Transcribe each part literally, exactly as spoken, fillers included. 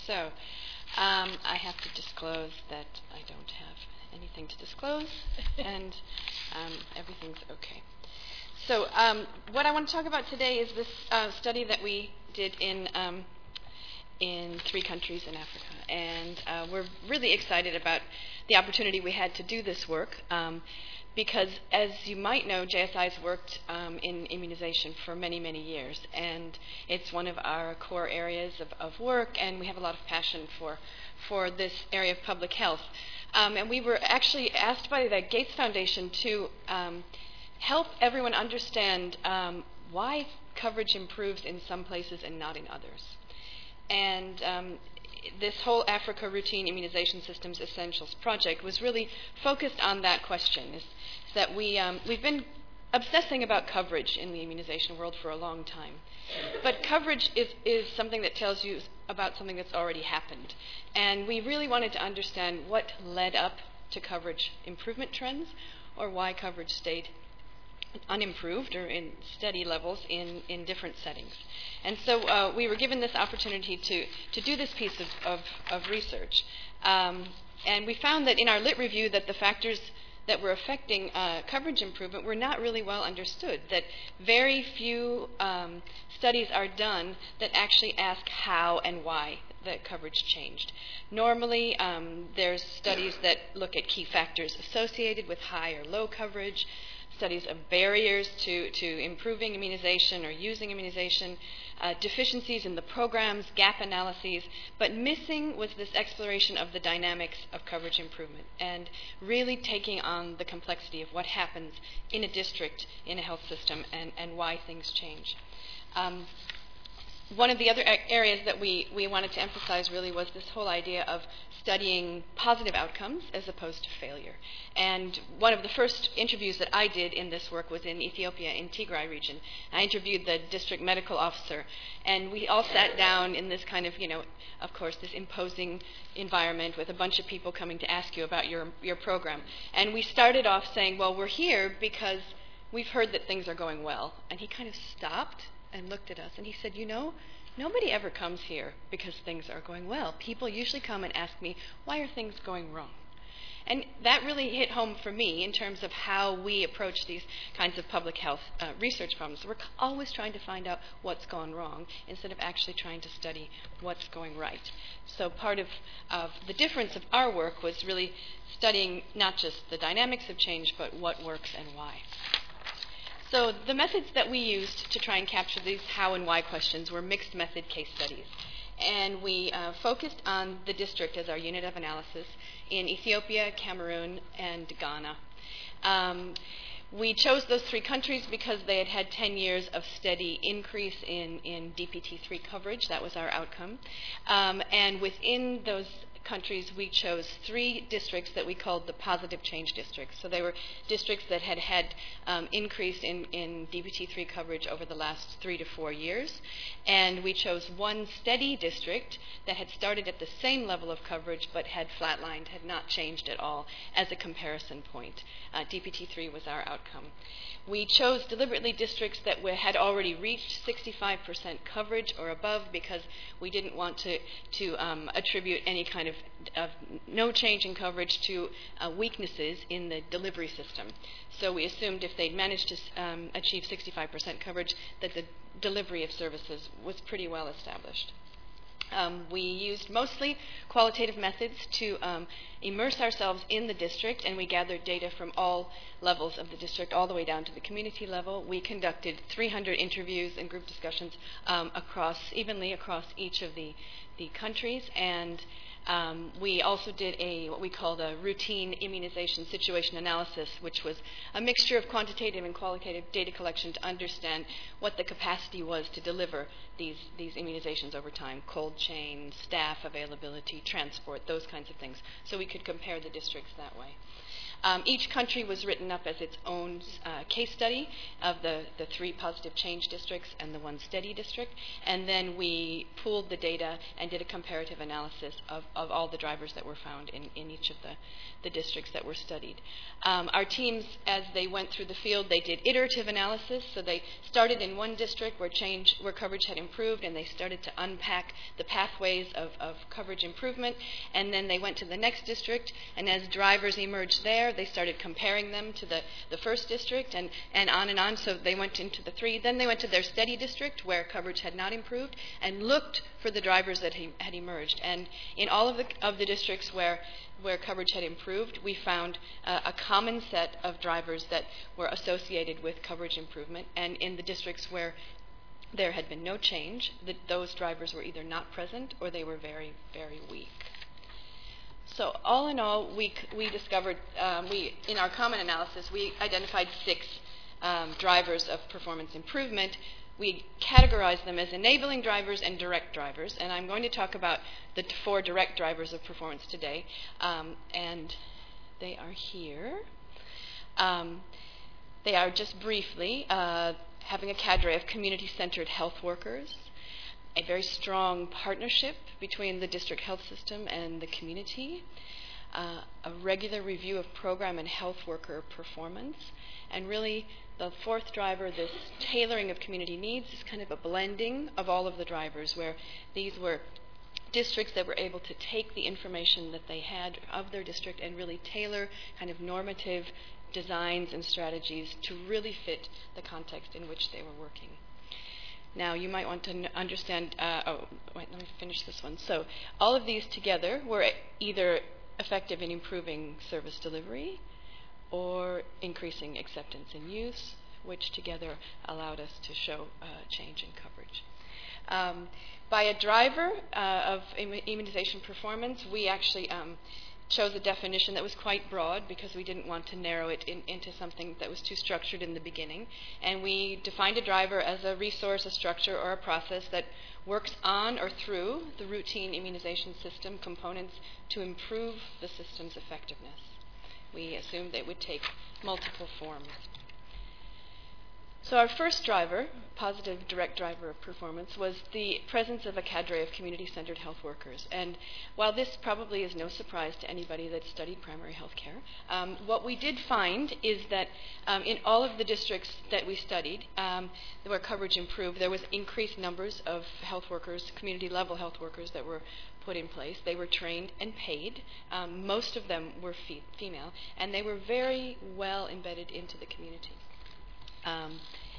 So, um, I have to disclose that I don't have anything to disclose, and um, everything's okay. So, um, what I want to talk about today is this uh, study that we did in um, in three countries in Africa, and uh, we're really excited about the opportunity we had to do this work. Um, Because, as you might know, J S I has worked um, in immunization for many, many years, and it's one of our core areas of, of work, and we have a lot of passion for for this area of public health. Um, and we were actually asked by the Gates Foundation to um, help everyone understand um, why coverage improves in some places and not in others. And um, this whole Africa Routine Immunization Systems Essentials project was really focused on that question, is, is that we, um, we've been obsessing about coverage in the immunization world for a long time. But coverage is, is something that tells you about something that's already happened. And we really wanted to understand what led up to coverage improvement trends, or why coverage stayed unimproved or in steady levels in, in different settings. And so uh, we were given this opportunity to, to do this piece of, of, of research. Um, and we found that in our lit review that the factors that were affecting uh, coverage improvement were not really well understood, that very few um, studies are done that actually ask how and why the coverage changed. Normally, um, there's studies that look at key factors associated with high or low coverage, studies of barriers to, to improving immunization or using immunization, uh, deficiencies in the programs, gap analyses, but missing was this exploration of the dynamics of coverage improvement and really taking on the complexity of what happens in a district, in a health system, and, and why things change. Um, One of the other areas that we, we wanted to emphasize really was this whole idea of studying positive outcomes as opposed to failure. And one of the first interviews that I did in this work was in Ethiopia, in Tigray region. I interviewed the district medical officer, and we all sat down in this kind of, you know, of course, this imposing environment with a bunch of people coming to ask you about your, your program. And we started off saying, well, we're here because we've heard that things are going well. And he kind of stopped and looked at us, and he said, you know, nobody ever comes here because things are going well. People usually come and ask me, why are things going wrong? And that really hit home for me in terms of how we approach these kinds of public health uh, research problems. We're always trying to find out what's gone wrong instead of actually trying to study what's going right. So part of, of the difference of our work was really studying not just the dynamics of change, but what works and why. So the methods that we used to try and capture these how and why questions were mixed method case studies. And we uh, focused on the district as our unit of analysis in Ethiopia, Cameroon, and Ghana. Um, we chose those three countries because they had had ten years of steady increase in, in D P T three coverage. That was our outcome. Um, and within those countries, we chose three districts that we called the positive change districts. So they were districts that had had um, increase in, in D P T three coverage over the last three to four years. And we chose one steady district that had started at the same level of coverage but had flatlined, had not changed at all as a comparison point. Uh, D P T three was our outcome. We chose deliberately districts that were, had already reached sixty-five percent coverage or above because we didn't want to, to um, attribute any kind of, of no change in coverage to uh, weaknesses in the delivery system. So we assumed if they'd managed to um, achieve sixty-five percent coverage, that the delivery of services was pretty well established. Um, we used mostly qualitative methods to um, immerse ourselves in the district, and we gathered data from all levels of the district, all the way down to the community level. We conducted three hundred interviews and group discussions um, across, evenly across each of the, the countries, and Um, we also did a what we called a routine immunization situation analysis, which was a mixture of quantitative and qualitative data collection to understand what the capacity was to deliver these, these immunizations over time, cold chain, staff availability, transport, those kinds of things, so we could compare the districts that way. Um, each country was written up as its own uh, case study of the, the three positive change districts and the one steady district, and then we pooled the data and did a comparative analysis of, of all the drivers that were found in, in each of the, the districts that were studied. Um, our teams, as they went through the field, they did iterative analysis, so they started in one district where change, where coverage had improved, and they started to unpack the pathways of, of coverage improvement, and then they went to the next district, and as drivers emerged there, they started comparing them to the, the first district, and, and on and on, so they went into the three. Then they went to their steady district, where coverage had not improved, and looked for the drivers that he, had emerged. And in all of the, of the districts where, where coverage had improved, we found uh, a common set of drivers that were associated with coverage improvement, and in the districts where there had been no change, that those drivers were either not present or they were very, very weak. So all in all, we, we discovered, um, we in our common analysis, we identified six um, drivers of performance improvement. We categorized them as enabling drivers and direct drivers, and I'm going to talk about the t- four direct drivers of performance today, um, and they are here. Um, they are, just briefly, uh, having a cadre of community-centered health workers, a very strong partnership between the district health system and the community, uh, a regular review of program and health worker performance, and really the fourth driver, this tailoring of community needs, is kind of a blending of all of the drivers, where these were districts that were able to take the information that they had of their district and really tailor kind of normative designs and strategies to really fit the context in which they were working. Now, you might want to n- understand, uh, oh, wait, let me finish this one. So, all of these together were either effective in improving service delivery or increasing acceptance and use, which together allowed us to show uh, change in coverage. Um, by a driver uh, of Im- immunization performance, we actually um, chose a definition that was quite broad because we didn't want to narrow it in, into something that was too structured in the beginning. And we defined a driver as a resource, a structure, or a process that works on or through the routine immunization system components to improve the system's effectiveness. We assumed it would take multiple forms. So our first driver, positive direct driver of performance, was the presence of a cadre of community-centered health workers. And while this probably is no surprise to anybody that studied primary health care, um, what we did find is that um, in all of the districts that we studied, um, where coverage improved, there was increased numbers of health workers, community-level health workers that were put in place. They were trained and paid. Um, most of them were fe- female, and they were very well embedded into the community. Um,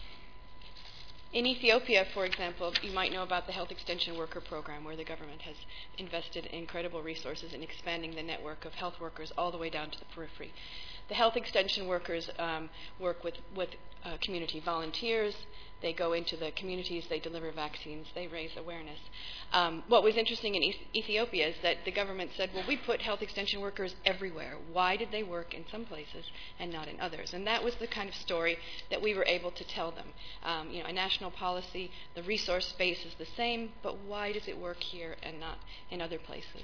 in Ethiopia, for example, you might know about the Health Extension Worker Program, where the government has invested incredible resources in expanding the network of health workers all the way down to the periphery. The health extension workers um, work with, with uh, community volunteers. They go into the communities, they deliver vaccines, they raise awareness. Um, what was interesting in e- Ethiopia is that the government said, well, we put health extension workers everywhere. Why did they work in some places and not in others? And that was the kind of story that we were able to tell them. Um, you know, a national policy, the resource base is the same, but why does it work here and not in other places?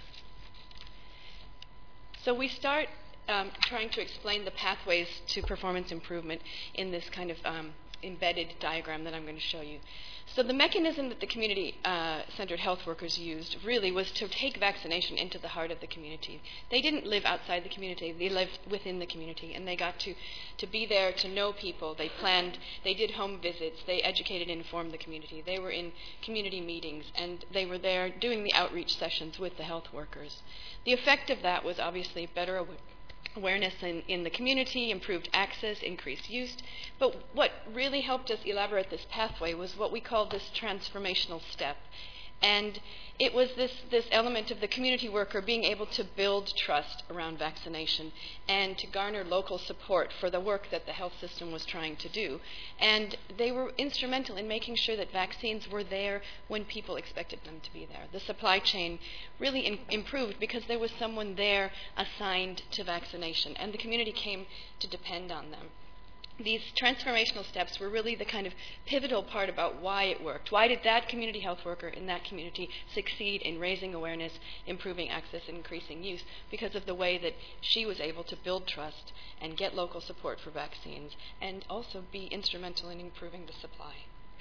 So we start um, trying to explain the pathways to performance improvement in this kind of um, embedded diagram that I'm going to show you. So the mechanism that the community-centered uh, health workers used really was to take vaccination into the heart of the community. They didn't live outside the community. They lived within the community, and they got to, to be there to know people. They planned, they did home visits, they educated and informed the community. They were in community meetings, and they were there doing the outreach sessions with the health workers. The effect of that was obviously better aw- awareness in, in the community, improved access, increased use. But what really helped us elaborate this pathway was what we called this transformational step. And it was this, this element of the community worker being able to build trust around vaccination and to garner local support for the work that the health system was trying to do. And they were instrumental in making sure that vaccines were there when people expected them to be there. The supply chain really in, improved because there was someone there assigned to vaccination, and the community came to depend on them. these transformational steps were really the kind of pivotal part about why it worked. Why did that community health worker in that community succeed in raising awareness, improving access, and increasing use? Because of the way that she was able to build trust and get local support for vaccines, and also be instrumental in improving the supply.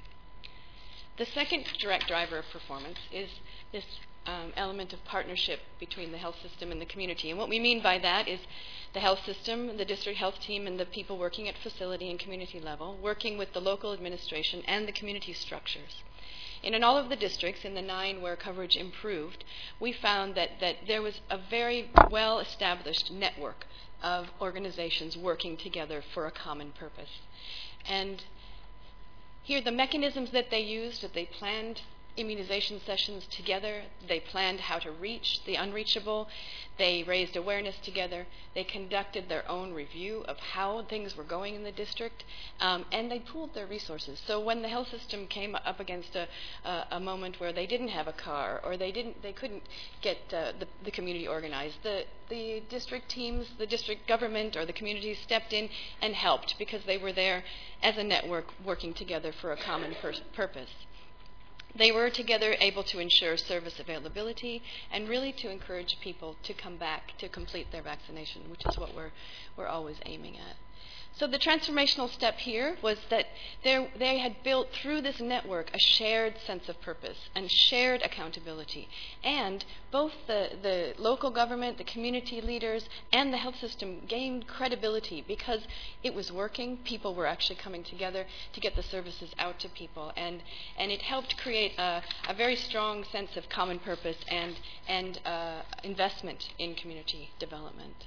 The second direct driver of performance is this um, element of partnership between the health system and the community. And what we mean by that is the health system, the district health team, and the people working at facility and community level, working with the local administration and the community structures. And in all of the districts, in the nine where coverage improved, we found that, that there was a very well-established network of organizations working together for a common purpose. And here, the mechanisms that they used, that they planned immunization sessions together, they planned how to reach the unreachable, they raised awareness together, they conducted their own review of how things were going in the district, um, and they pooled their resources. So when the health system came up against a, a, a moment where they didn't have a car, or they didn't, they couldn't get uh, the, the community organized, the, the district teams, the district government, or the communities stepped in and helped, because they were there as a network working together for a common pur- purpose. They were together able to ensure service availability and really to encourage people to come back to complete their vaccination, which is what we're, we're always aiming at. So the transformational step here was that they had built through this network a shared sense of purpose and shared accountability. And both the, the local government, the community leaders, and the health system gained credibility because it was working. People were actually coming together to get the services out to people. And, and it helped create a, a very strong sense of common purpose and, and uh, investment in community development.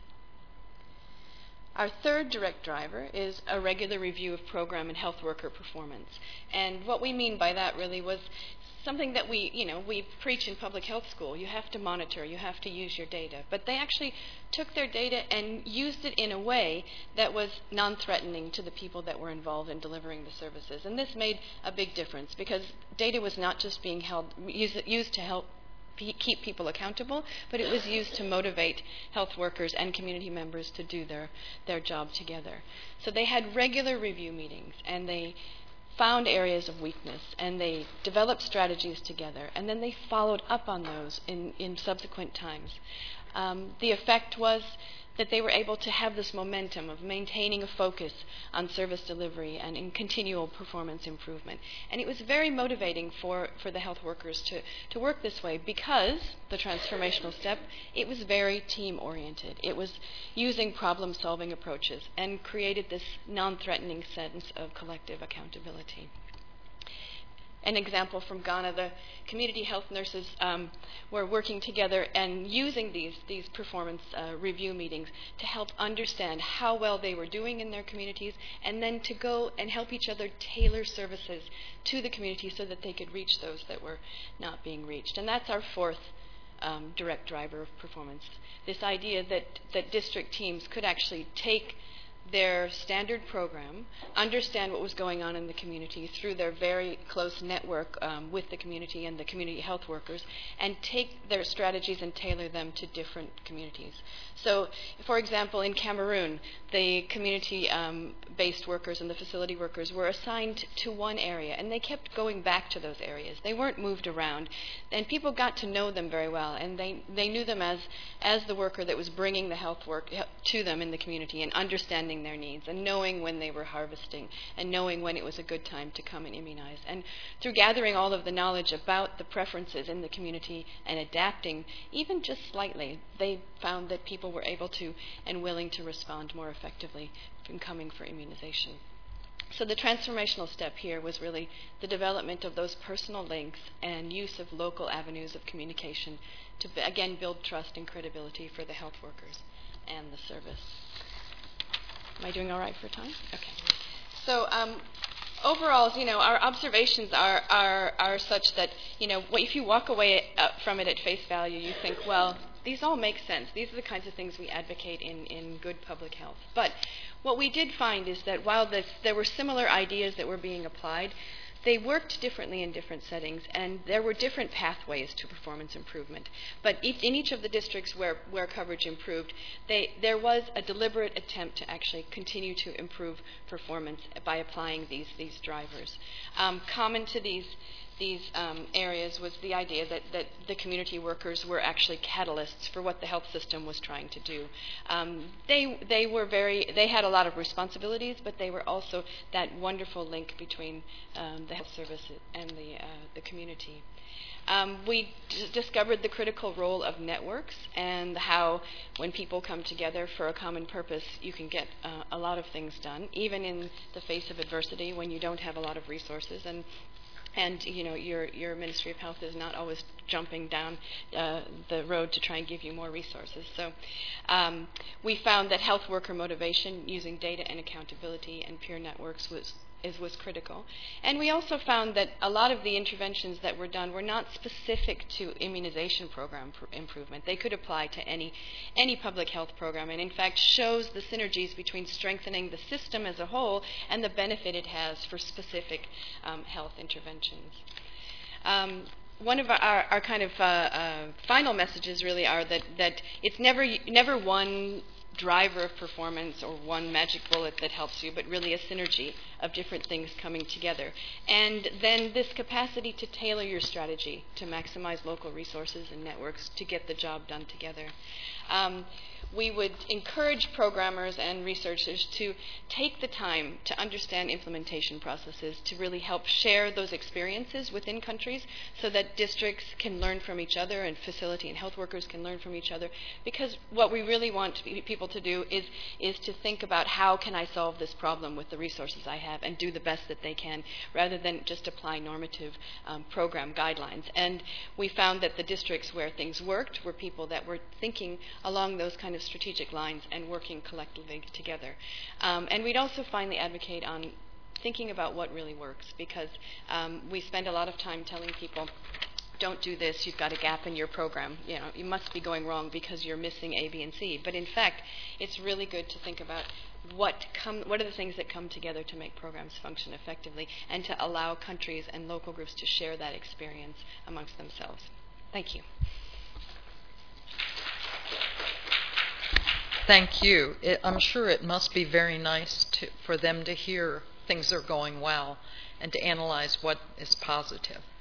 Our third direct driver is a regular review of program and health worker performance. And what we mean by that really was something that we, you know, we preach in public health school. You have to monitor, you have to use your data. But they actually took their data and used it in a way that was non-threatening to the people that were involved in delivering the services. And this made a big difference because data was not just being held, used, used to help keep people accountable, but it was used to motivate health workers and community members to do their, their job together. So they had regular review meetings, and they found areas of weakness, and they developed strategies together, and then they followed up on those in, in subsequent times. Um, the effect was that they were able to have this momentum of maintaining a focus on service delivery and in continual performance improvement. And it was very motivating for, for the health workers to, to work this way because, the transformational step, it was very team-oriented. It was using problem-solving approaches and created this non-threatening sense of collective accountability. An example from Ghana, the community health nurses um, were working together and using these, these performance uh, review meetings to help understand how well they were doing in their communities, and then to go and help each other tailor services to the community so that they could reach those that were not being reached. And that's our fourth um, direct driver of performance, this idea that, that district teams could actually take their standard program, understand what was going on in the community through their very close network um, with the community and the community health workers, and take their strategies and tailor them to different communities. So, for example, in Cameroon, the community-based um, workers and the facility workers were assigned to one area, and they kept going back to those areas. They weren't moved around, and people got to know them very well, and they, they knew them as, as the worker that was bringing the health work to them in the community and understanding their needs and knowing when they were harvesting and knowing when it was a good time to come and immunize. And through gathering all of the knowledge about the preferences in the community and adapting, even just slightly, they found that people were able to and willing to respond more effectively in coming for immunization. So the transformational step here was really the development of those personal links and use of local avenues of communication to, again, build trust and credibility for the health workers and the service. Am I doing all right for time? Okay. So um, overall, you know, our observations are, are, are such that, you know, if you walk away uh, from it at face value, you think, well, these all make sense. These are the kinds of things we advocate in, in good public health. But what we did find is that while this, there were similar ideas that were being applied, they worked differently in different settings, and there were different pathways to performance improvement. But each, in each of the districts where, where coverage improved, they, there was a deliberate attempt to actually continue to improve performance by applying these, these drivers. Um, common to these these um, areas was the idea that, that the community workers were actually catalysts for what the health system was trying to do. Um, they they were very they had a lot of responsibilities, but they were also that wonderful link between um, the health service and the uh, the community. Um, we d- discovered the critical role of networks and how when people come together for a common purpose, you can get uh, a lot of things done, even in the face of adversity when you don't have a lot of resources. And And you know your your Ministry of Health is not always jumping down uh, the road to try and give you more resources. So um, we found that health worker motivation using data and accountability and peer networks was is was critical. And we also found that a lot of the interventions that were done were not specific to immunization program pr- improvement. They could apply to any any public health program, and in fact shows the synergies between strengthening the system as a whole and the benefit it has for specific um, health interventions. Um, one of our, our, our kind of uh, uh, final messages really are that, that it's never never one driver of performance or one magic bullet that helps you, but really a synergy of different things coming together. And then this capacity to tailor your strategy to maximize local resources and networks to get the job done together. Um, we would encourage programmers and researchers to take the time to understand implementation processes, to really help share those experiences within countries so that districts can learn from each other and facility and health workers can learn from each other. Because what we really want people to do is, is to think about how can I solve this problem with the resources I have and do the best that they can, rather than just apply normative um, program guidelines. And we found that the districts where things worked were people that were thinking along those kind of strategic lines and working collectively together. Um, and we'd also finally advocate on thinking about what really works, because um, we spend a lot of time telling people, don't do this, you've got a gap in your program, you know, you must be going wrong because you're missing A, B, and C. But in fact, it's really good to think about what come, what are the things that come together to make programs function effectively, and to allow countries and local groups to share that experience amongst themselves. Thank you. Thank you. It, I'm sure it must be very nice to, for them to hear things are going well and to analyze what is positive.